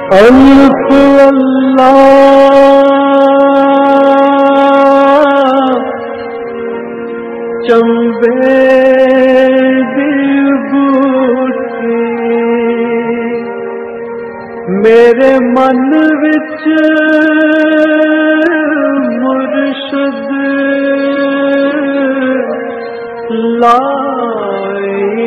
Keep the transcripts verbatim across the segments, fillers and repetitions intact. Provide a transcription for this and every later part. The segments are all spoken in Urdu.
الف اللہ چمبے دل بوٹی میرے من وچ مرشد لائی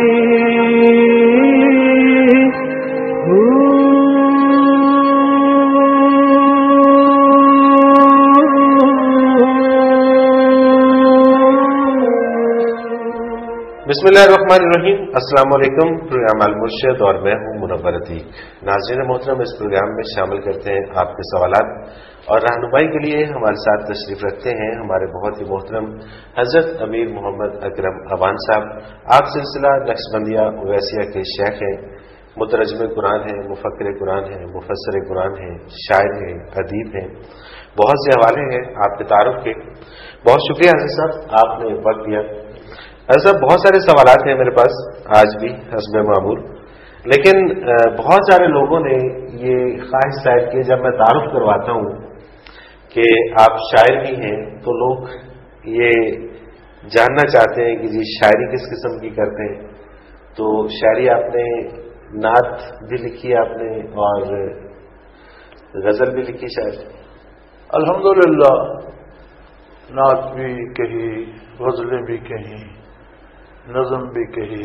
بسم اللہ الرحمن الرحیم۔ السلام علیکم۔ پروگرام المرشد اور میں ہوں منور عتیق۔ ناظرین محترم، اس پروگرام میں شامل کرتے ہیں آپ کے سوالات اور رہنمائی کے لیے ہمارے ساتھ تشریف رکھتے ہیں ہمارے بہت ہی محترم حضرت امیر محمد اکرم اوان صاحب۔ آپ سلسلہ نقشبندیہ اویسیہ کے شیخ ہیں، مترجم قرآن ہیں، مفکر قرآن ہیں، مفسر قرآن ہیں، شاعر ہیں، ادیب ہیں، بہت سے حوالے ہیں آپ کے تعارف کے۔ بہت شکریہ حضرت صاحب، آپ نے وقت دیا۔ حضرت صاحب، بہت سارے سوالات ہیں میرے پاس آج بھی حسب معمول، لیکن بہت سارے لوگوں نے یہ خواہش ظاہر کی جب میں تعارف کرواتا ہوں کہ آپ شاعر بھی ہیں تو لوگ یہ جاننا چاہتے ہیں کہ جی شاعری کس قسم کی کرتے ہیں۔ تو شاعری آپ نے نعت بھی لکھی آپ نے اور غزل بھی لکھی شاید؟ الحمدللہ، نعت بھی کہی، غزلیں بھی کہیں، نظم بھی کہی،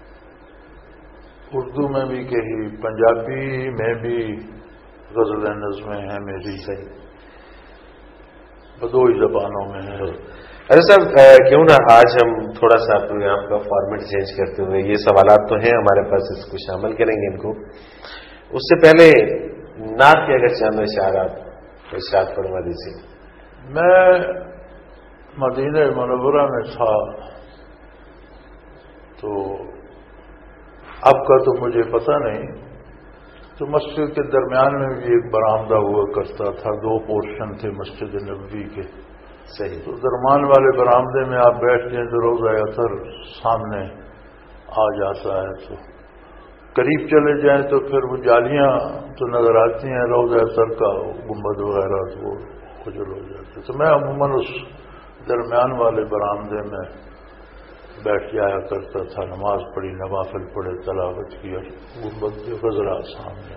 اردو میں بھی کہی، پنجابی میں بھی غزلیں نظمیں ہیں میری، صحیح دو ہی زبانوں میں ہے۔ ارے صاحب، کیوں نہ آج ہم تھوڑا سا پروگرام کا فارمیٹ چینج کرتے ہوئے، یہ سوالات تو ہیں ہمارے پاس، اس کو شامل کریں گے ان کو۔ اس سے پہلے نعت کے اگر چند اشارات ارشاد فرما دیجیے۔ میں مدینہ منورہ میں تھا تو اب کا تو مجھے پتہ نہیں، تو مسجد کے درمیان میں بھی ایک برآمدہ ہوا کرتا تھا، دو پورشن تھے مسجد نبوی کے، صحیح۔ تو درمیان والے برآمدے میں آپ بیٹھ جائیں تو روضہ اطہر سامنے آ جاتا ہے، تو قریب چلے جائیں تو پھر وہ جالیاں تو نظر آتی ہیں روضہ اطہر کا گنبد وغیرہ، تو وہ خجل ہو جاتے۔ تو میں عموماً اس درمیان والے برآمدے میں بیٹھ جایا کرتا تھا، نماز پڑھی، نوافل پڑھے، تلاوت کی، اور گنبد کے غزرا سامنے۔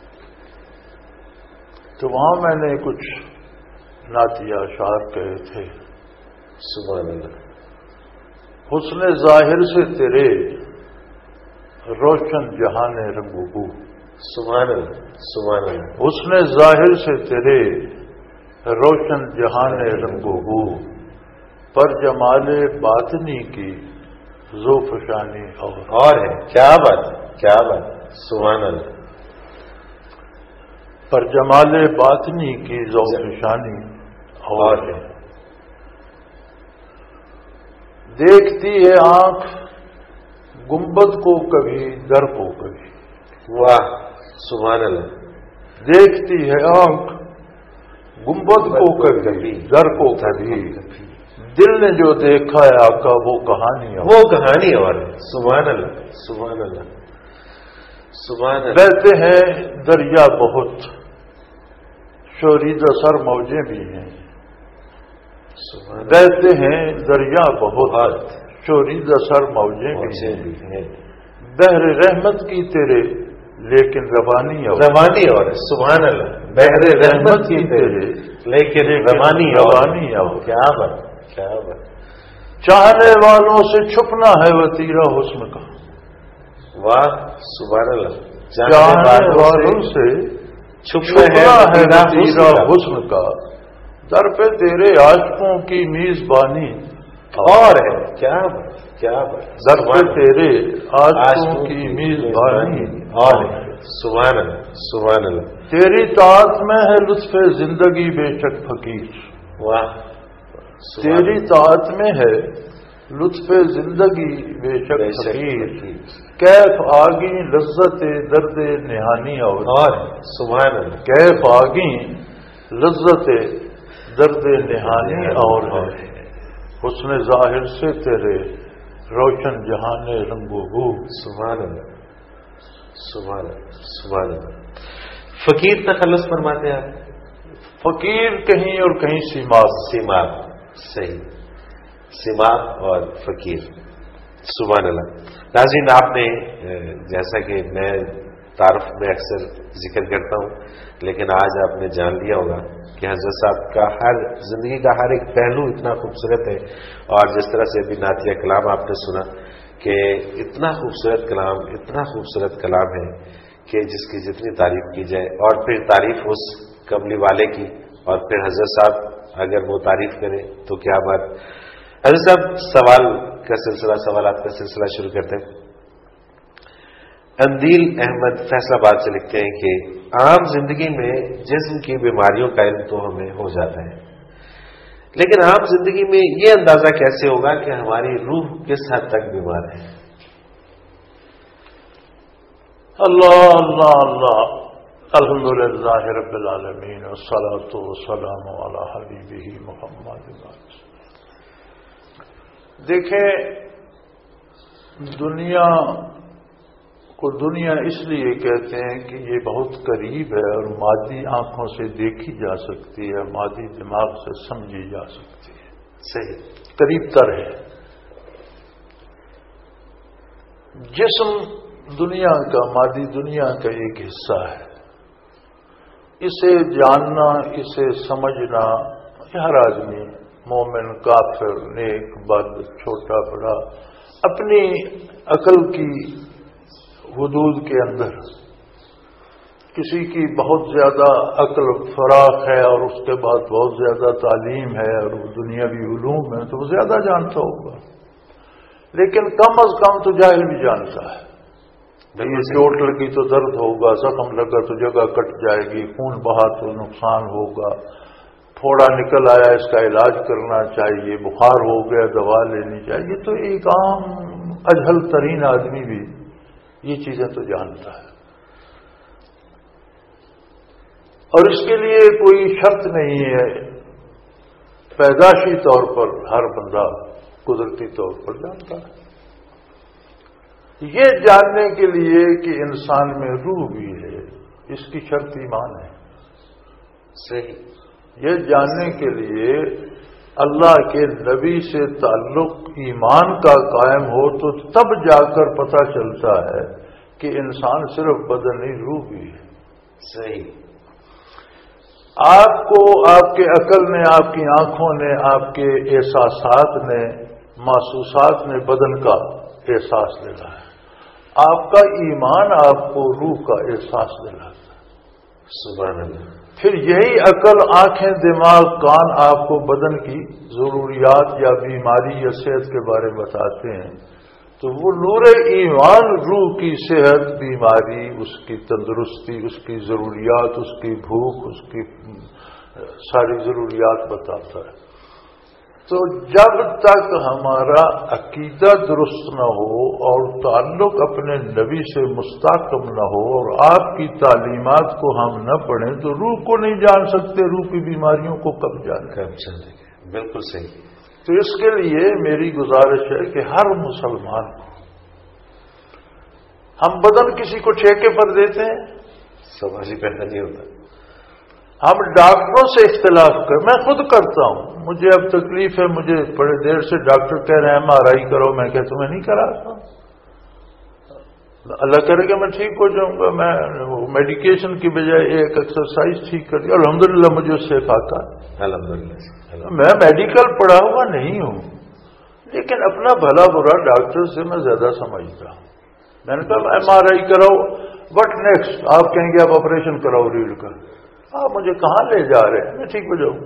تو وہاں میں نے کچھ نعتیہ اشعار کہے تھے۔ سبحان اللہ۔ حسن ظاہر سے تیرے روشن جہان رنگ و بو، سبحان اللہ، سبحان اللہ۔ حسن ظاہر سے تیرے روشن جہان رنگ و بو، پر جمال باطنی کی ذوفشانی اور اور ہے، کیا بات، کیا بات، سبحان اللہ۔ پر جمال باطنی کی ذوفشانی اور ہے، دیکھتی ہے آنکھ گنبد کو کبھی، در کو کبھی، واہ، سبحان اللہ۔ دیکھتی ہے آنکھ گنبد کو کبھی، در کو کبھی، دل نے جو دیکھا ہے آقا وہ کہانی وہ کہانی اور ہے، سبحان اللہ، سبحان اللہ، سبحان اللہ۔ بہتے ہیں دریا بہت، شوریدہ سر موجیں بھی ہیں، بہتے ہیں دریا بہت، شوریدہ سر موجیں بھی ہیں، بحر رحمت کی تیرے لیکن روانی اور روانی اور ہے، سبحان اللہ۔ بحر رحمت کی تیرے لیکن روانی روانی اور، کیا بات، کیا بات۔ چاہنے والوں سے چھپنا ہے وتیرہ حسن کا، واہ، سبحان اللہ۔ چاہنے والوں سے چھپنا ہے وتیرہ حسن کا، در پہ تیرے عاشقوں کی میزبانی اور ہے، کیا بات، کیا بات۔ در پہ تیرے عاشقوں کی میزبانی اور ہے، سبحان اللہ، سبحان اللہ۔ تیری طاعت میں ہے لطف زندگی بے شک فقیر، واہ، تیری طاعت میں ہے لطف زندگی بے شک فقیر، کیف آگی لذت درد نہانی اور، سبحان اللہ، کیف آگی لذت درد نہانی اور ہے، حسن ظاہر سے تیرے روشن جہان رنگ و بو، سبحان اللہ، سبحان اللہ، سبحان اللہ۔ فقیر تخلص فرماتے ہیں آپ؟ فقیر کہیں اور کہیں سیماب. سیماب، صحیح، سیماب اور فقیر. سبحان اللہ. ناظرین، آپ نے جیسا کہ میں تعارف میں اکثر ذکر کرتا ہوں، لیکن آج آپ نے جان لیا ہوگا کہ حضرت صاحب کا ہر زندگی کا ہر ایک پہلو اتنا خوبصورت ہے. اور جس طرح سے ابھی نعتیہ کلام آپ نے سنا کہ اتنا خوبصورت کلام، اتنا خوبصورت کلام ہے کہ جس کی جتنی تعریف کی جائے، اور پھر تعریف اس کملی والے کی، اور پھر حضرت صاحب اگر وہ تعریف کریں تو کیا بات. حضرت صاحب سوال کا سلسلہ، سوالات کا سلسلہ شروع کرتے ہیں. اندیل احمد فیصلہ آباد سے لکھتے ہیں کہ عام زندگی میں جسم کی بیماریوں کا علم تو ہمیں ہو جاتا ہے، لیکن عام زندگی میں یہ اندازہ کیسے ہوگا کہ ہماری روح کس حد تک بیمار ہے؟ اللہ اللہ اللہ. الحمدللہ رب العالمین والصلاۃ والسلام علی حبیبہ محمد. دیکھیں، دنیا کو دنیا اس لیے کہتے ہیں کہ یہ بہت قریب ہے اور مادی آنکھوں سے دیکھی جا سکتی ہے، مادی دماغ سے سمجھی جا سکتی ہے. صحیح، قریب تر ہے. جسم دنیا کا، مادی دنیا کا ایک حصہ ہے. اسے جاننا، اسے سمجھنا ہر آدمی، مومن، کافر، نیک، بد، چھوٹا بڑا، اپنی عقل کی حدود کے اندر. کسی کی بہت زیادہ عقل فراخ ہے اور اس کے بعد بہت زیادہ تعلیم ہے اور دنیاوی علوم ہے تو وہ زیادہ جانتا ہوگا، لیکن کم از کم تو جاہل بھی جانتا ہے. یہ چوٹ لگی تو درد ہوگا، زخم لگا تو جگہ کٹ جائے گی، خون بہا تو نقصان ہوگا، تھوڑا نکل آیا اس کا علاج کرنا چاہیے، بخار ہو گیا دوا لینی چاہیے. تو ایک عام اجہل ترین آدمی بھی یہ چیزیں تو جانتا ہے، اور اس کے لیے کوئی شرط نہیں ہے. پیدائشی طور پر ہر بندہ قدرتی طور پر جانتا ہے. یہ جاننے کے لیے کہ انسان میں روح بھی ہے، اس کی شرط ایمان ہے. صحیح. یہ جاننے کے لیے اللہ کے نبی سے تعلق ایمان کا قائم ہو تو تب جا کر پتہ چلتا ہے کہ انسان صرف بدن نہیں، روح بھی ہے. صحیح. آپ کو آپ کے عقل نے، آپ کی آنکھوں نے، آپ کے احساسات نے، محسوسات نے بدن کا احساس دلا ہے. آپ کا ایمان آپ کو روح کا احساس دلاتا ہے. سبحان اللہ. پھر یہی عقل، آنکھیں، دماغ، کان آپ کو بدن کی ضروریات یا بیماری یا صحت کے بارے میں بتاتے ہیں. تو وہ نور ایمان روح کی صحت، بیماری، اس کی تندرستی، اس کی ضروریات، اس کی بھوک، اس کی ساری ضروریات بتاتا ہے. تو جب تک ہمارا عقیدہ درست نہ ہو اور تعلق اپنے نبی سے مستحکم نہ ہو اور آپ کی تعلیمات کو ہم نہ پڑھیں تو روح کو نہیں جان سکتے. روح کی بیماریوں کو کب جانیں؟ کب جانیں گے؟ بالکل صحیح. تو اس کے لیے میری گزارش ہے کہ ہر مسلمان کو، ہم بدن کسی کو ٹھیکے پر دیتے ہیں، سماجی پیدا نہیں ہوتا. ہم ڈاکٹروں سے اختلاف کر، میں خود کرتا ہوں. مجھے اب تکلیف ہے، مجھے بڑے دیر سے ڈاکٹر کہہ رہے ہیں ایم آر آئی کرو، میں کہتا ہوں میں نہیں کراتا. اللہ کرے کہ میں ٹھیک ہو جاؤں گا. میں میڈیکیشن کی بجائے ایک ایکسرسائز ٹھیک کر دیا، الحمدللہ مجھے اس سے فائدہ. الحمدللہ. میں میڈیکل پڑھا ہوا نہیں ہوں، لیکن اپنا بھلا برا ڈاکٹر سے میں زیادہ سمجھتا ہوں. میں نے کہا ایم آر آئی کراؤ، وٹ نیکسٹ؟ آپ کہیں گے آپ آپریشن کراؤ ریڑھ کا. آپ مجھے کہاں لے جا رہے ہیں؟ میں ٹھیک ہو جاؤں.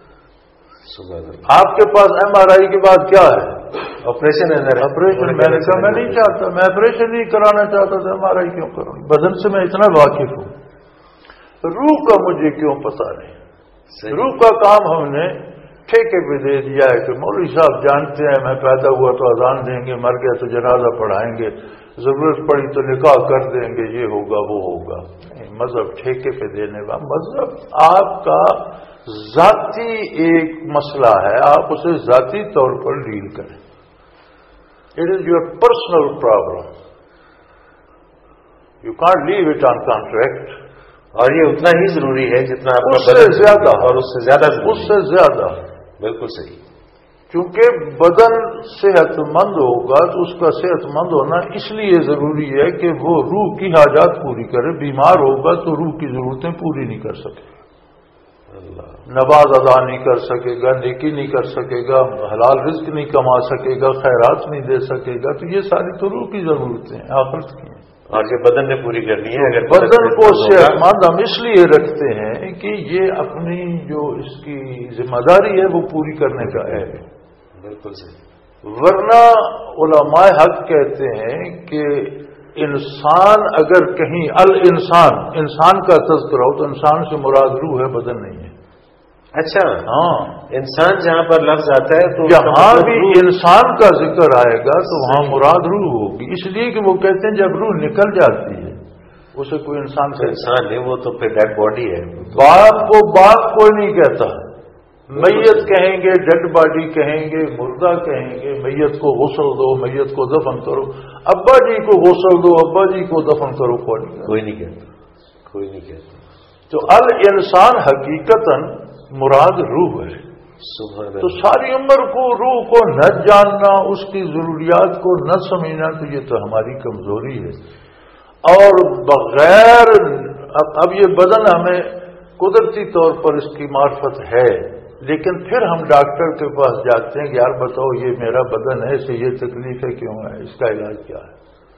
آپ کے پاس ایم آر آئی کے بعد کیا ہے؟ آپریشن. آپریشن. میں نے کہا میں نہیں چاہتا، میں آپریشن نہیں کرانا چاہتا تو ایم آر آئی کیوں کروں؟ بدن سے میں اتنا واقف ہوں، روح کا مجھے کیوں پتا نہیں. روح کا کام ہم نے ٹھیکے پہ دے دیا ہے کہ مولوی صاحب جانتے ہیں میں پیدا ہوا تو اذان دیں گے، مر گیا تو جنازہ پڑھائیں گے، ضرورت پڑی تو نکاح کر دیں گے، یہ ہوگا وہ ہوگا. مذہب ٹھیکے پہ دینے کا مذہب آپ کا ذاتی ایک مسئلہ ہے، آپ اسے ذاتی طور پر ڈیل کریں. It is your personal problem. You can't leave it on contract. اور یہ اتنا ہی ضروری ہے جتنا آپ کا اس سے بدن زیادہ، اور اس سے زیادہ ضروری اس سے زیادہ، بالکل صحیح. کیونکہ بدن صحت مند ہوگا تو اس کا صحت مند ہونا اس لیے ضروری ہے کہ وہ روح کی حاجات پوری کرے. بیمار ہوگا تو روح کی ضرورتیں پوری نہیں کر سکے، نماز ادا نہیں کر سکے گا، نیکی نہیں کر سکے گا، حلال رزق نہیں کما سکے گا، خیرات نہیں دے سکے گا. تو یہ ساری تو روح کی ضرورتیں ہیں، آخرت کی ہیں. اور یہ بدن نے پوری کرنی ہے. اگر بدن کو صحت مند ہم اس لیے رکھتے ہیں کہ یہ اپنی جو اس کی ذمہ داری ہے وہ پوری کرنے کا ہے. بالکل صحیح. ورنہ علماء حق کہتے ہیں کہ انسان اگر کہیں الانسان انسان کا تذکرہ ہو تو انسان سے مراد روح ہے، بدن نہیں ہے. اچھا ہاں، انسان جہاں پر لفظ آتا ہے تو جہاں بھی انسان کا ذکر آئے گا تو وہاں مراد روح ہوگی. اس لیے کہ وہ کہتے ہیں جب روح نکل جاتی ہے اسے کوئی انسان سے انسان نہیں، وہ تو پھر ڈیڈ باڈی ہے. باپ کو باپ کوئی نہیں کہتا، میت کہیں گے، ڈیڈ باڈی کہیں گے، مردہ کہیں گے. میت کو غسل دو، میت کو دفن کرو. ابا جی کو غسل دو، ابا جی کو دفن کرو، کوئی نہیں کوئی نہیں کہتا، کوئی نہیں کہتا. تو الانسان حقیقتاً مراد روح ہے. تو ساری عمر کو روح کو نہ جاننا، اس کی ضروریات کو نہ سمجھنا، تو یہ تو ہماری کمزوری ہے. اور بغیر اب یہ بدن ہمیں قدرتی طور پر اس کی معرفت ہے، لیکن پھر ہم ڈاکٹر کے پاس جاتے ہیں کہ یار بتاؤ یہ میرا بدن ہے، اسے یہ تکلیف ہے، کیوں ہے، اس کا علاج کیا ہے.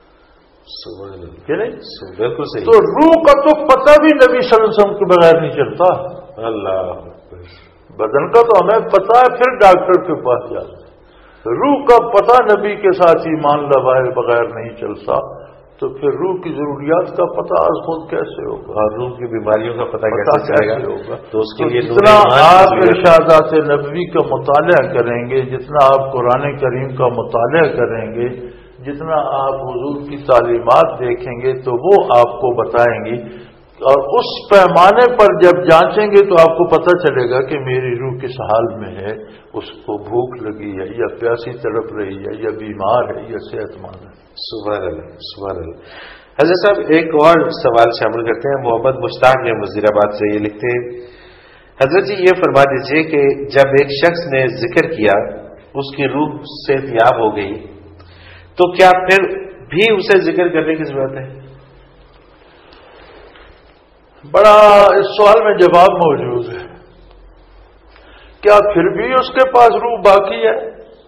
بالکل صحیح. تو روح کا تو پتہ بھی نبی صلی اللہ علیہ وسلم کے بغیر نہیں چلتا. اللہ بدن کا تو ہمیں پتہ ہے، پھر ڈاکٹر کے پاس جاتے ہیں. روح کا پتہ نبی کے ساتھ ایمان لوائے بغیر نہیں چلتا، تو پھر روح کی ضروریات کا پتہ از خود کیسے ہوگا، اور روح کی بیماریوں کا پتہ پتہ کیسے چلے کیسے گا؟ ہوگا. تو اس کے لیے جتنا آپ ارشادات نبوی کا مطالعہ کریں گے، جتنا آپ قرآن کریم کا مطالعہ کریں گے، جتنا آپ حضور کی تعلیمات دیکھیں گے تو وہ آپ کو بتائیں گی. اور اس پیمانے پر جب جانچیں گے تو آپ کو پتہ چلے گا کہ میری روح کس حال میں ہے، اس کو بھوک لگی ہے یا پیاسی تڑپ رہی ہے یا بیمار ہے یا صحت مند ہے. سبحان اللہ، سبحان اللہ. حضرت صاحب ایک اور سوال شامل کرتے ہیں. محمد مشتاق نے وزیر آباد سے یہ لکھتے ہیں، حضرت جی یہ فرما دیجئے کہ جب ایک شخص نے ذکر کیا، اس کی روح صحت یاب ہو گئی، تو کیا پھر بھی اسے ذکر کرنے کی ضرورت ہے؟ بڑا اس سوال میں جواب موجود ہے. کیا پھر بھی اس کے پاس روح باقی ہے؟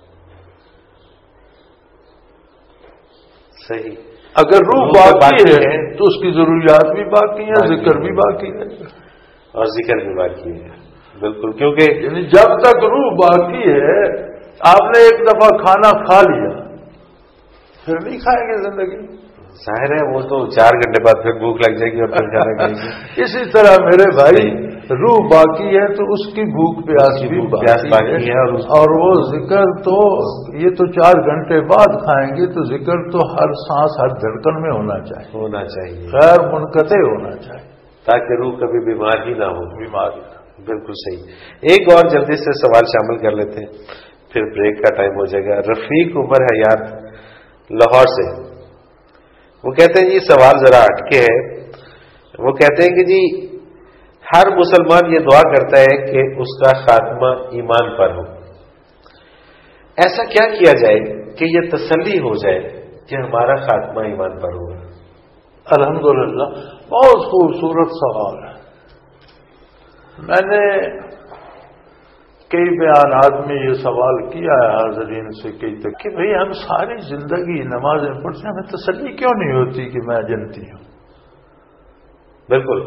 صحیح. اگر روح باقی ہے تو اس کی ضروریات بھی باقی ہیں، ذکر بھی باقی ہے اور ذکر بھی باقی ہے. بالکل، کیونکہ یعنی جب تک روح باقی ہے، آپ نے ایک دفعہ کھانا کھا لیا پھر نہیں کھائیں گے زندگی. ظاہر ہے وہ تو چار گھنٹے بعد پھر بھوک لگ جائے گی اور پھر کھانا کھائیں گے. اسی طرح میرے بھائی روح باقی ہے تو اس کی بھوک پیاس بھی باقی ہے، اور اور وہ ذکر تو یہ تو چار گھنٹے بعد کھائیں گے، تو ذکر تو ہر سانس ہر دھڑکن میں ہونا چاہیے ہونا چاہیے غیر منقطع ہونا چاہیے، تاکہ روح کبھی بیمار ہی نہ ہو. بیماری. بالکل صحیح. ایک اور جلدی سے سوال شامل کر لیتے ہیں، پھر بریک کا ٹائم ہو جائے گا. رفیق عمر حیات لاہور سے، وہ کہتے ہیں جی سوال ذرا ہٹکے ہے. وہ کہتے ہیں کہ جی ہر مسلمان یہ دعا کرتا ہے کہ اس کا خاتمہ ایمان پر ہو. ایسا کیا کیا جائے کہ یہ تسلی ہو جائے کہ ہمارا خاتمہ ایمان پر ہوگا؟ الحمدللہ بہت خوبصورت سوال ہے. میں نے کئی بیانات میں یہ سوال کیا ہے حاضرین سے کئی تک کہ بھئی ہم ساری زندگی نمازیں پڑھتے ہیں، ہمیں تسلی کیوں نہیں ہوتی کہ میں جنتی ہوں؟ بالکل،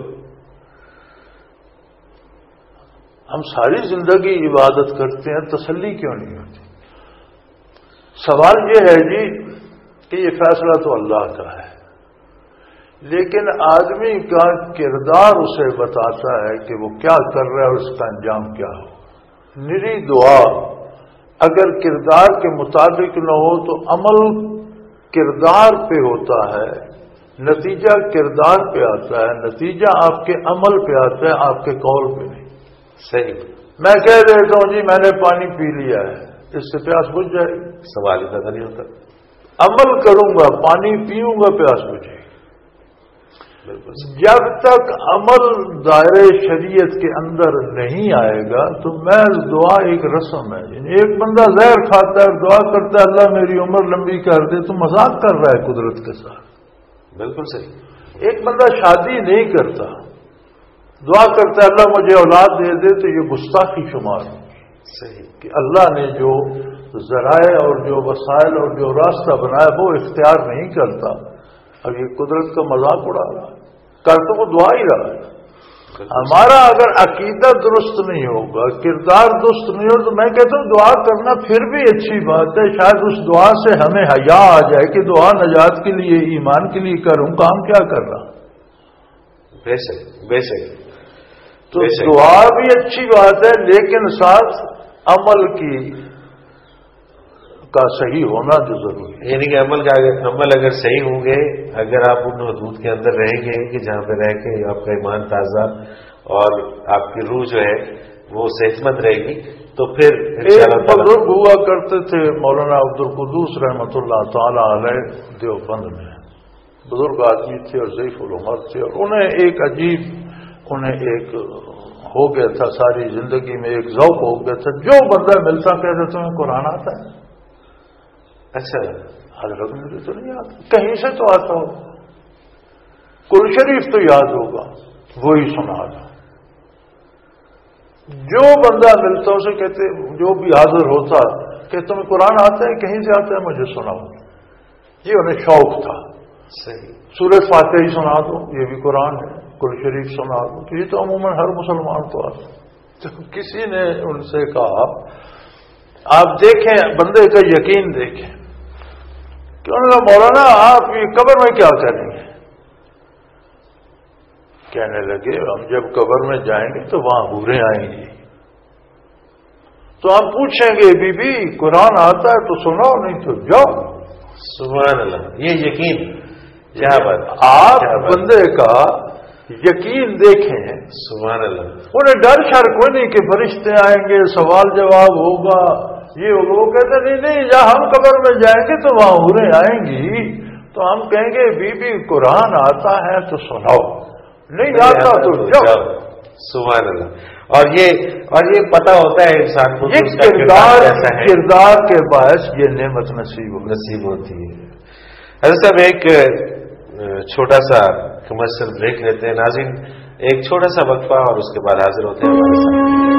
ہم ساری زندگی عبادت کرتے ہیں، تسلی کیوں نہیں ہوتی؟ سوال یہ ہے جی کہ یہ فیصلہ تو اللہ کا ہے، لیکن آدمی کا کردار اسے بتاتا ہے کہ وہ کیا کر رہا ہے اور اس کا انجام کیا ہو. نری دعا اگر کردار کے مطابق نہ ہو تو عمل کردار پہ ہوتا ہے، نتیجہ کردار پہ آتا ہے، نتیجہ آپ کے عمل پہ آتا ہے، آپ کے قول پہ نہیں. صحیح. میں کہہ دیتا ہوں جی میں نے پانی پی لیا ہے، اس سے پیاس بجھ جائے گی، سوال پیدا نہیں ہوتا. عمل کروں گا، پانی پیوں گا، پیاس بجھے گی. جب تک عمل دائرے شریعت کے اندر نہیں آئے گا تو محض دعا ایک رسم ہے. یعنی ایک بندہ زہر کھاتا ہے دعا کرتا ہے اللہ میری عمر لمبی کر دے تو مذاق کر رہا ہے قدرت کے ساتھ. بالکل صحیح. ایک بندہ شادی نہیں کرتا دعا کرتا ہے اللہ مجھے اولاد دے دے تو یہ گستاخی شمار ہے. صحیح کہ اللہ نے جو ذرائع اور جو وسائل اور جو راستہ بنایا وہ اختیار نہیں کرتا. اب یہ قدرت کا مذاق اڑا رہا ہے. کر تو وہ دعا ہی رہا ہے. ہمارا اگر عقیدہ درست نہیں ہوگا کردار درست نہیں ہوگا تو میں کہتا ہوں دعا کرنا پھر بھی اچھی بات ہے. شاید اس دعا سے ہمیں حیا آ جائے کہ دعا نجات کے لیے ایمان کے لیے کروں کام کیا کر رہا. بے شک بے شک. تو دعا بھی اچھی بات ہے لیکن ساتھ عمل کی کا صحیح ہونا جو ضروری ہے. یعنی کہ عمل کا عمل اگر صحیح ہوں گے اگر آپ ان حدود کے اندر رہیں گے کہ جہاں پہ رہ کے آپ کا ایمان تازہ اور آپ کی روح جو ہے وہ صحت مند رہے گی تو پھر ایک بزرگ ہوا کرتے تھے مولانا عبد القدوس رحمۃ اللہ تعالی علیہ دیوبند میں. بزرگ آدمی تھے اور ضعیف العمر تھے اور انہیں ایک عجیب انہیں ایک ہو گیا تھا ساری زندگی میں ایک ذوق ہو گیا تھا. جو بندہ ملتا کہتے تمہیں قرآن آتا ہے. اچھا حضرت مجھے تو نہیں آتا کہیں سے تو آتا ہوگا قرآن شریف تو یاد ہوگا وہی سنا دو. جو بندہ ملتا اسے کہتے جو بھی حاضر ہوتا کہ تمہیں قرآن آتا ہے کہیں سے آتا ہے مجھے سناؤ. یہ انہیں شوق تھا. صحیح. سورۃ فاتحہ ہی سنا دو یہ بھی قرآن ہے. قرآن شریف سنا دو تو یہ تو عموماً ہر مسلمان کو آتا. تو کسی نے ان سے کہا آپ دیکھیں بندے کا یقین دیکھیں کہ انہوں نے مولانا آپ یہ قبر میں کیا کریں گے. کہنے لگے ہم جب قبر میں جائیں گے تو وہاں حوریں آئیں گی تو ہم پوچھیں گے بی بی قرآن آتا ہے تو سناؤ نہیں تو جاؤ. سبحان اللہ. یہ یقین کیا بات. آپ بندے کا یقین دیکھیں. سبحان اللہ. انہیں ڈر شر کوئی نہیں کہ فرشتے آئیں گے سوال جواب ہوگا یہ ہوگا. وہ کہتے نہیں نہیں جہاں ہم قبر میں جائیں گے تو وہاں حوریں آئیں گی تو ہم کہیں گے بی بی قرآن آتا ہے تو سناؤ نہیں آتا تو جاؤ. سبحان اللہ. اور یہ اور یہ پتہ ہوتا ہے انسان کو یہ کردار کردار کے باعث یہ نعمت نصیب نصیب ہوتی ہے. حضرت صاحب ایک چھوٹا سا کمرشل بریک لیتے ہیں. ناظرین ایک چھوٹا سا وقفہ اور اس کے بعد حاضر ہوتے ہیں ہمارے ساتھ.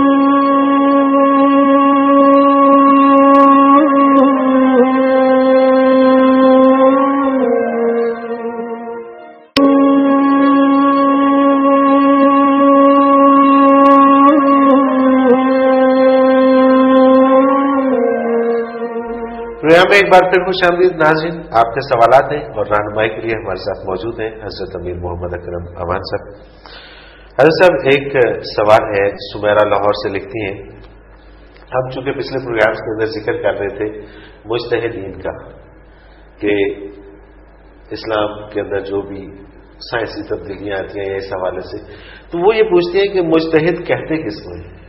پروگرام میں ایک بار پھر خوش آمدید ناظرین. آپ کے سوالات ہیں اور رہنمائی کے لیے ہمارے ساتھ موجود ہیں حضرت امیر محمد اکرم امان صاحب. حضرت صاحب ایک سوال ہے سمیرہ لاہور سے لکھتی ہیں ہم چونکہ پچھلے پروگرامز کے اندر ذکر کر رہے تھے مجتہدین کا کہ اسلام کے اندر جو بھی سائنسی تبدیلیاں آتی ہیں اس حوالے سے تو وہ یہ پوچھتی ہیں کہ مجتہد کہتے کس کو ہیں.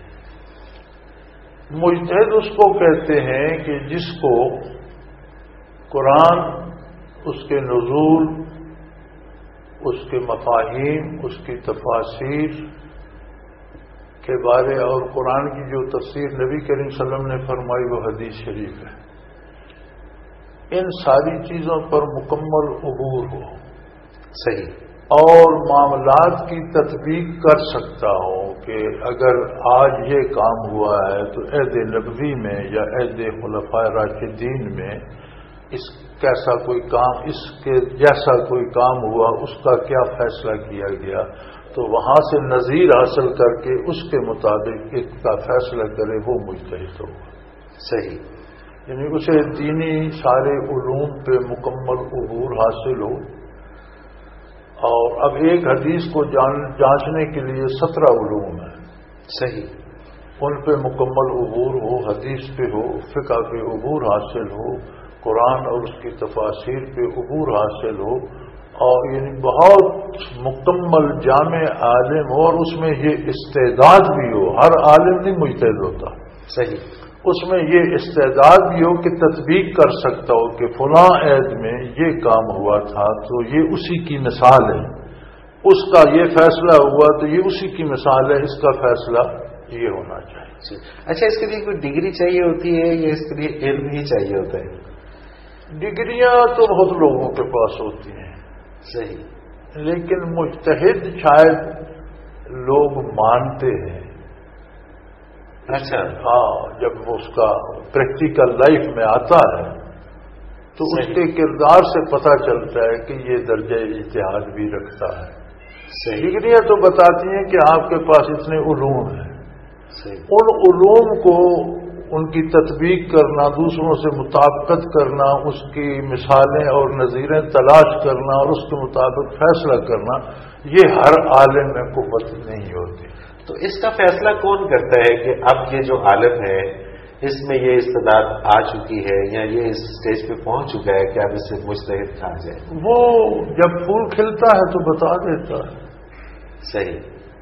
مجتہد اس کو کہتے ہیں کہ جس کو قرآن اس کے نزول اس کے مفاہیم اس کی تفاسیر کے بارے اور قرآن کی جو تفسیر نبی کریم صلی اللہ علیہ وسلم نے فرمائی وہ حدیث شریف ہے ان ساری چیزوں پر مکمل عبور ہو. صحیح. اور معاملات کی تطبیق کر سکتا ہوں کہ اگر آج یہ کام ہوا ہے تو عہد نبوی میں یا عہد خلفائے راشدین میں اس کیسا کوئی کام اس کے جیسا کوئی کام ہوا اس کا کیا فیصلہ کیا گیا تو وہاں سے نظیر حاصل کر کے اس کے مطابق ایک کا فیصلہ کرے وہ مجتہد ہوگا. صحیح. یعنی اسے دینی سارے علوم پہ مکمل عبور حاصل ہو. اور اب ایک حدیث کو جان جانچنے کے لیے سترہ علوم ہیں. صحیح. ان پہ مکمل عبور ہو حدیث پہ ہو فقہ پہ عبور حاصل ہو قرآن اور اس کی تفاسیر پہ عبور حاصل ہو اور یعنی بہت مکمل جامع عالم ہو اور اس میں یہ استعداد بھی ہو. ہر عالم نہیں مجتہد ہوتا. صحیح. اس میں یہ استعداد بھی ہو کہ تطبیق کر سکتا ہو کہ فلاں عہد میں یہ کام ہوا تھا تو یہ اسی کی مثال ہے اس کا یہ فیصلہ ہوا تو یہ اسی کی مثال ہے، اس کا فیصلہ یہ ہونا چاہیے۔ اچھا، اس کے لیے کوئی ڈگری چاہیے ہوتی ہے یا اس کے لیے علم ہی چاہیے ہوتا ہے؟ ڈگریاں تو بہت لوگوں کے پاس ہوتی ہیں، صحیح، لیکن مجتہد شاید لوگ مانتے ہیں۔ اچھا، ہاں، جب اس کا پریکٹیکل لائف میں آتا ہے تو اس کے کردار سے پتہ چلتا ہے کہ یہ درجہ اجتہاد بھی رکھتا ہے۔ ڈگریاں تو بتاتی ہیں کہ آپ کے پاس اتنے علوم ہیں، ان علوم کو ان کی تطبیق کرنا، دوسروں سے مطابقت کرنا، اس کی مثالیں اور نظیریں تلاش کرنا اور اس کے مطابق فیصلہ کرنا، یہ ہر عالم میں قوت نہیں ہوتی۔ تو اس کا فیصلہ کون کرتا ہے کہ اب یہ جو عالم ہے اس میں یہ استعداد آ چکی ہے یا یہ اس اسٹیج پہ پہنچ چکا ہے کہ اب اس سے مجتہد کہا جائے؟ وہ جب پھول کھلتا ہے تو بتا دیتا ہے۔ صحیح،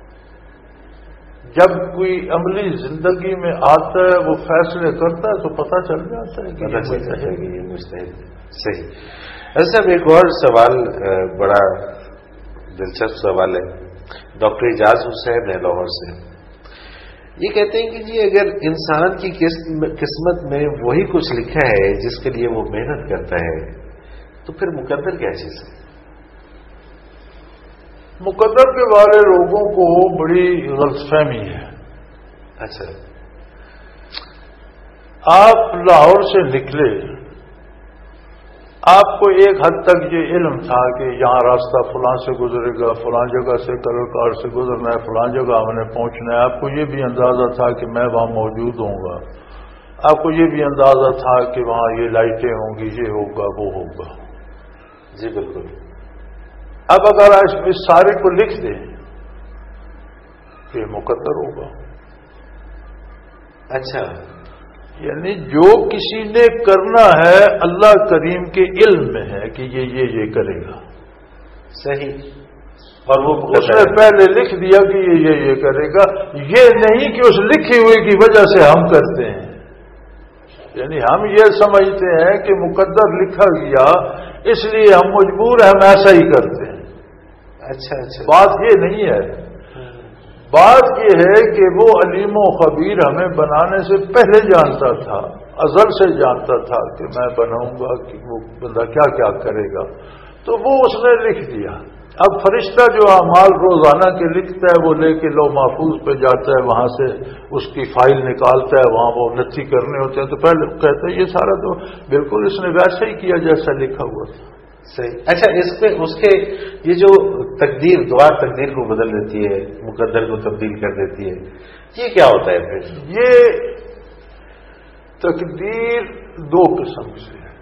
جب کوئی عملی زندگی میں آتا ہے، وہ فیصلے کرتا ہے تو پتہ چل جاتا ہے کہ پتہ چل جاتا ہے کہ یہ مجتہد ہے۔ صحیح۔ ایسا ایک اور سوال بڑا دلچسپ سوال ہے، ڈاکٹر اعجاز حسین ہے لاہور سے۔ یہ کہتے ہیں کہ جی اگر انسان کی قسمت میں وہی کچھ لکھا ہے جس کے لیے وہ محنت کرتا ہے تو پھر مقدر کیا چیز ہے؟ مقدر کے بارے لوگوں کو بڑی غلط فہمی ہے۔ اچھا، آپ لاہور سے نکلے، آپ کو ایک حد تک یہ علم تھا کہ یہاں راستہ فلاں سے گزرے گا، فلاں جگہ سے کلوکار سے گزرنا ہے، فلاں جگہ ہم نے پہنچنا ہے۔ آپ کو یہ بھی اندازہ تھا کہ میں وہاں موجود ہوں گا، آپ کو یہ بھی اندازہ تھا کہ وہاں یہ لائٹیں ہوں گی، یہ ہوگا، وہ ہوگا۔ جی بالکل۔ اب اگر اس سارے کو لکھ دیں کہ مقدر ہوگا۔ اچھا، یعنی جو کسی نے کرنا ہے اللہ کریم کے علم میں ہے کہ یہ یہ یہ کرے گا۔ صحیح، اور وہ اس نے پہلے لکھ دیا کہ یہ یہ یہ کرے گا، یہ نہیں کہ اس لکھی ہوئی کی وجہ سے ہم کرتے ہیں۔ یعنی ہم یہ سمجھتے ہیں کہ مقدر لکھا گیا اس لیے ہم مجبور ہیں، ہم ایسا ہی کرتے ہیں۔ اچھا اچھا، بات یہ نہیں ہے، بات یہ ہے کہ وہ علیم و خبیر ہمیں بنانے سے پہلے جانتا تھا، ازل سے جانتا تھا کہ میں بناؤں گا کہ وہ بندہ کیا کیا کرے گا، تو وہ اس نے لکھ دیا۔ اب فرشتہ جو اعمال روزانہ کے لکھتا ہے وہ لے کے لوح محفوظ پہ جاتا ہے، وہاں سے اس کی فائل نکالتا ہے، وہاں وہ نتھی کرنے ہوتے ہیں، تو پہلے کہتا ہے یہ سارا تو بالکل اس نے ویسا ہی کیا جیسا لکھا ہوا تھا۔ صحیح۔ اچھا، اس پہ اس کے یہ جو تقدیر، دعا تقدیر کو بدل دیتی ہے، مقدر کو تبدیل کر دیتی ہے، یہ کیا ہوتا ہے پھر؟ یہ تقدیر دو قسم سے ہے،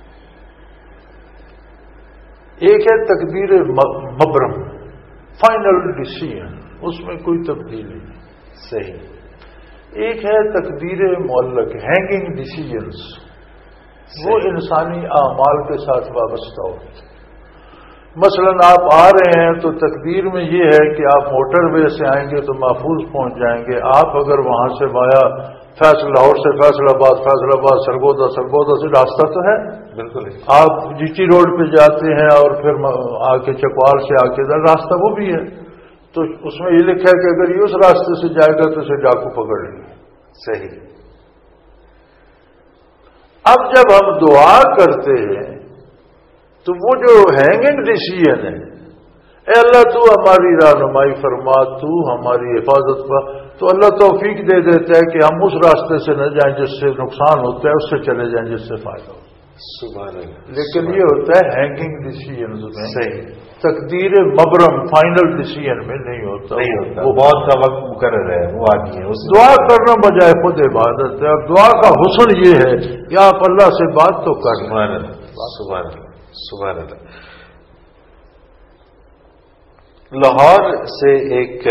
ایک ہے تقدیر مبرم، فائنل ڈیسیژن، اس میں کوئی تبدیلی نہیں۔ صحیح۔ ایک ہے تقدیر معلق، ہینگنگ ڈیسیژنز، وہ انسانی اعمال کے ساتھ وابستہ ہوتے ہیں۔ مثلا آپ آ رہے ہیں تو تقدیر میں یہ ہے کہ آپ موٹر وے سے آئیں گے تو محفوظ پہنچ جائیں گے۔ آپ اگر وہاں سے وایا فیصلہ لاہور سے فیصلہ آباد، فیصلہ آباد سرگودا، سرگودا سے راستہ تو ہے بالکل۔ آپ جی ٹی روڈ پہ جاتے ہیں اور پھر آ کے چکوال سے آ کے راستہ وہ بھی ہے، تو اس میں یہ لکھا ہے کہ اگر یہ اس راستے سے جائے گا تو اسے ڈاکو پکڑ لیں گے۔ صحیح۔ اب جب ہم دعا کرتے ہیں تو وہ جو ہینگنگ ڈیسیژن ہے، اے اللہ تو ہماری رہنمائی فرما، تو ہماری حفاظت پر، تو اللہ توفیق دے دیتا ہے کہ ہم اس راستے سے نہ جائیں جس سے نقصان ہوتا ہے، اس سے چلے جائیں جس سے فائدہ ہوتا ہے۔ سبحان اللہ۔ لیکن یہ ہوتا ہے ہینگنگ ڈیسیژنز میں، صحیح۔ تقدیر مبرم فائنل ڈیسیژن میں نہیں ہوتا، نہیں ہوتا، وہ بہت کا وقت مقرر ہے، وہ آتی ہے اس دعا کرنا بجائے خود عبادت ہے، اور دعا کا حسن یہ ہے کہ آپ اللہ سے بات تو کر لیں۔ سبحان اللہ، سبحان اللہ، سبحان اللہ۔ لاہور سے ایک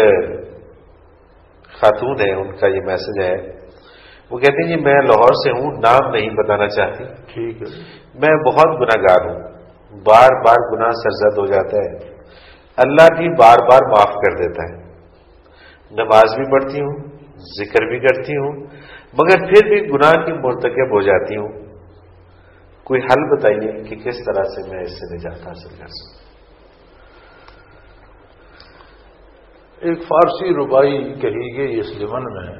خاتون ہے، ان کا یہ میسج ہے، وہ کہتے ہیں جی میں لاہور سے ہوں، نام نہیں بتانا چاہتی۔ ٹھیک ہے۔ میں بہت گناہ گار ہوں، بار بار گناہ سرزد ہو جاتا ہے، اللہ بھی بار بار معاف کر دیتا ہے، نماز بھی پڑھتی ہوں، ذکر بھی کرتی ہوں، مگر پھر بھی گناہ کی مرتکب ہو جاتی ہوں، کوئی حل بتائیے کہ کس طرح سے میں اس سے نجات حاصل کر سکوں۔ ایک فارسی ربائی کہی گئی اس ضمن میں،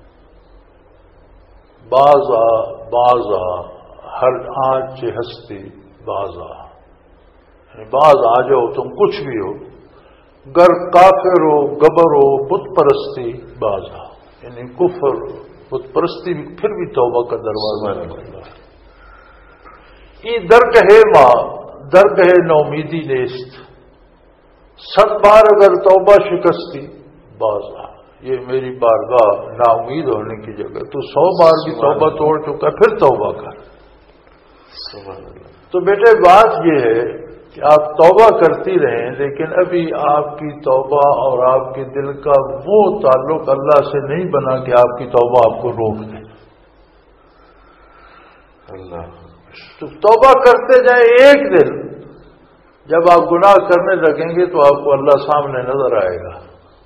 باز آ باز آ ہر آنچ ہستی باز آ، یعنی باز آ جاؤ تم کچھ بھی ہو، گر کافر ہو گبر ہو بت پرستی باز آ، یعنی کفر بت پرستی بھی پھر بھی توبہ کا دروازہ کھلا ہے۔ یہ درد ہے ماں درد ہے نومیدی نیست، ست بار اگر توبہ شکستی باز آ، یہ میری بارگاہ نا امید ہونے کی جگہ، تو سو بار بھی توبہ توڑ چکا پھر توبہ کر۔ تو بیٹے بات یہ ہے کہ آپ توبہ کرتی رہیں، لیکن ابھی آپ کی توبہ اور آپ کے دل کا وہ تعلق اللہ سے نہیں بنا کہ آپ کی توبہ آپ کو روک دے۔ اللہ تو توبہ کرتے جائیں، ایک دن جب آپ گناہ کرنے لگیں گے تو آپ کو اللہ سامنے نظر آئے گا۔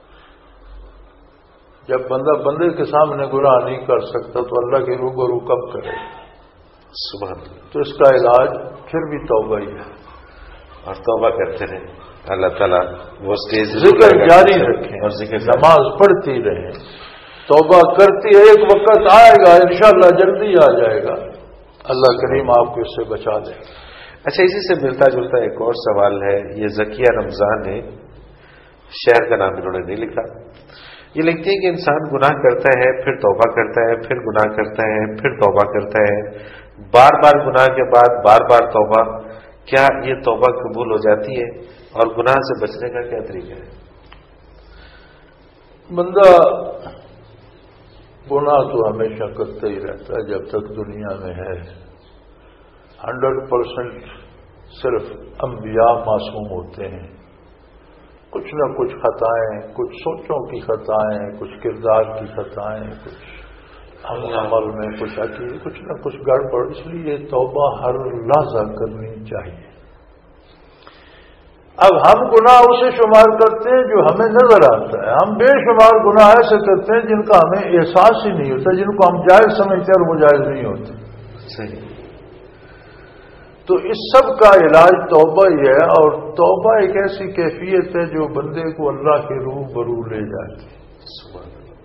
جب بندہ بندے کے سامنے گناہ نہیں کر سکتا تو اللہ کے روبرو کب کرے گا؟ سبحان اللہ۔ تو اس کا علاج پھر بھی توبہ ہی ہے، اور توبہ کرتے رہیں، اللہ تعالیٰ وہ اسٹیج ذکر جاری رکھیں اور ذکر نماز پڑھتی رہیں، توبہ کرتی ہے، ایک وقت آئے گا انشاءاللہ جلدی آ جائے گا، اللہ کریم آپ کو اس سے بچا دے۔ اچھا، اسی سے ملتا جلتا ایک اور سوال ہے، یہ ذکیہ رمضان ہے، شہر کا نام انہوں نے نہیں لکھا، یہ لکھتی ہے کہ انسان گناہ کرتا ہے پھر توبہ کرتا ہے، پھر گناہ کرتا ہے پھر توبہ کرتا ہے، بار بار گناہ کے بعد بار بار توبہ، کیا یہ توبہ قبول ہو جاتی ہے اور گناہ سے بچنے کا کیا طریقہ ہے؟ بندہ گناہ تو ہمیشہ کرتا ہی رہتا ہے جب تک دنیا میں ہے، ہنڈریڈ پرسینٹ صرف انبیاء معصوم ہوتے ہیں، کچھ نہ کچھ خطائیں، کچھ سوچوں کی خطائیں، کچھ کردار کی خطائیں، کچھ عمل میں کچھ عقیدے، کچھ نہ کچھ گڑبڑ، اس لیے توبہ ہر لحظہ کرنی چاہیے۔ اب ہم گناہ اسے شمار کرتے ہیں جو ہمیں نظر آتا ہے، ہم بے شمار گناہ ایسے کرتے ہیں جن کا ہمیں احساس ہی نہیں ہوتا، جن کو ہم جائز سمجھتے ہیں اور وہ جائز نہیں ہوتے۔ صحیح۔ تو اس سب کا علاج توبہ ہی ہے، اور توبہ ایک ایسی کیفیت ہے جو بندے کو اللہ کے روح برو لے جاتی ہے،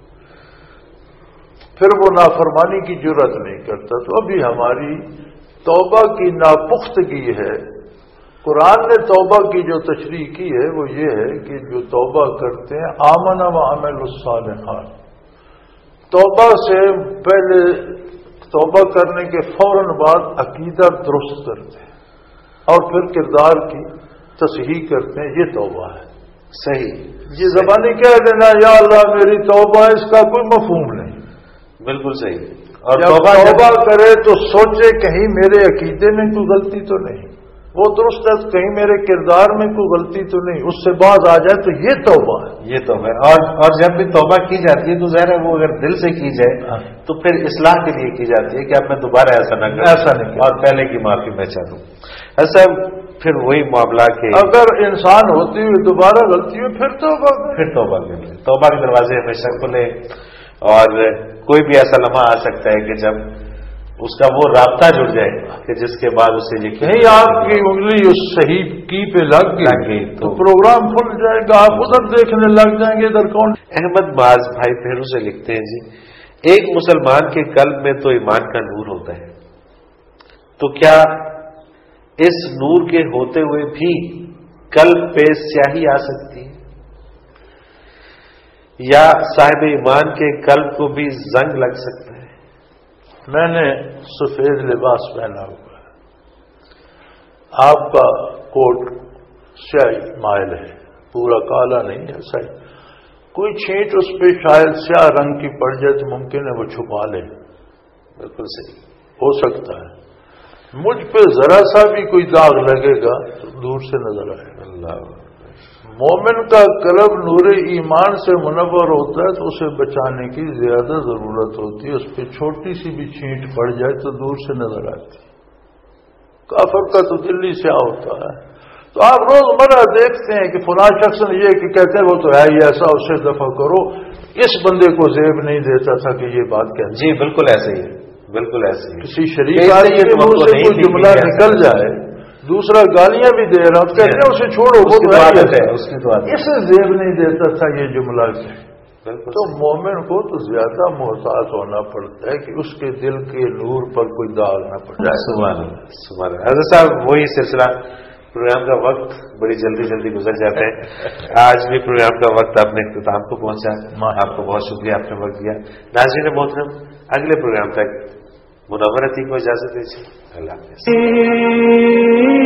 پھر وہ نافرمانی کی جرت نہیں کرتا۔ تو ابھی ہماری توبہ کی ناپختگی ہے۔ قرآن نے توبہ کی جو تشریح کی ہے وہ یہ ہے کہ جو توبہ کرتے ہیں آمن و عمل الصالحات، توبہ سے پہلے توبہ کرنے کے فوراً بعد عقیدہ درست کرتے ہیں اور پھر کردار کی تصحیح کرتے ہیں، یہ توبہ ہے۔ صحیح، یہ زبانی کہہ دینا یا اللہ میری توبہ، اس کا کوئی مفہوم نہیں۔ بالکل صحیح۔ اور جب توبہ توبہ کرے تو سوچے کہیں میرے عقیدے میں کوئی غلطی تو نہیں، وہ درست ہے، کہیں میرے کردار میں کوئی غلطی تو نہیں، اس سے باز آ جائے تو یہ توبہ ہے۔ یہ توبہ ہے، اور اور جب بھی توبہ کی جاتی ہے تو ظاہر ہے وہ اگر دل سے کی جائے تو پھر اصلاح کے لیے کی جاتی ہے کہ اب میں دوبارہ ایسا نہ کروں، ایسا نہیں کروں، اور پہلے کی معافی میں چاہوں۔ ایسا پھر وہی معاملہ کہ اگر انسان ہوتی ہوئی دوبارہ غلطی ہو پھر توبہ کرے۔ پھر توبہ کر لیں، توبہ کے دروازے ہمیشہ کھلے، اور کوئی بھی ایسا لمحہ آ سکتا ہے کہ جب اس کا وہ رابطہ جڑ جائے کہ جس کے بعد اسے یہ کہیں آپ کی انگلی اس صحیح کی پہ لگ گئی تو پروگرام کھل جائے گا، آپ ادھر دیکھنے لگ جائیں گے ادھر کون۔ احمد باز بھائی پھیرو سے لکھتے ہیں، جی ایک مسلمان کے قلب میں تو ایمان کا نور ہوتا ہے، تو کیا اس نور کے ہوتے ہوئے بھی قلب پہ سیاہی آ سکتی ہے، یا صاحب ایمان کے قلب کو بھی زنگ لگ سکتا ہے؟ میں نے سفید لباس پہنا ہوا ہے، آپ کا کوٹ سیاہی مائل ہے، پورا کالا نہیں ہے، صحیح، کوئی چھینٹ اس پہ شاید سیاہ رنگ کی پڑ جائے تو ممکن ہے وہ چھپا لے، بالکل صحیح، ہو سکتا ہے۔ مجھ پہ ذرا سا بھی کوئی داغ لگے گا تو دور سے نظر آئے گا۔ اللہ مومن کا قلب نور ایمان سے منور ہوتا ہے تو اسے بچانے کی زیادہ ضرورت ہوتی ہے، اس پہ چھوٹی سی بھی چھینٹ پڑ جائے تو دور سے نظر آتی ہے۔ کافر کا تو دلی سیاہ ہوتا ہے، تو آپ روزمرہ دیکھتے ہیں کہ فلاں شخص نے یہ کہ کہتے ہیں وہ تو ہے ہی ایسا، اسے دفع کرو، اس بندے کو زیب نہیں دیتا تھا کہ یہ بات کہتے۔ جی بالکل ایسے ہی ہے، بالکل ایسے ہی، کسی شریف آدمی کے منہ سے کوئی جملہ نکل جائے دوسرا گالیاں بھی دے رہا ہوں، کہتے ہیں اسے چھوڑو، وہ تو عادت ہے، اس کی تو عادت ہے۔ اسے زیب نہیں دیتا تھا یہ جملہ سے۔ بالکل تو مومن کو تو زیادہ محتاط ہونا پڑتا ہے کہ اس کے دل کے نور پر کوئی داغ نہ پڑ جائے۔ سبحان اللہ، سبحان اللہ۔ حضرت صاحب وہی سلسلہ، پروگرام کا وقت بڑی جلدی جلدی گزر جاتا ہے، آج بھی پروگرام کا وقت اپنے اختتام کو پہنچا۔ آپ کو بہت شکریہ، آپ نے وقت دیا۔ ناظرین محترم، اگلے پروگرام تک منورتی کو اجازت دیجیے، اللہ حافظ۔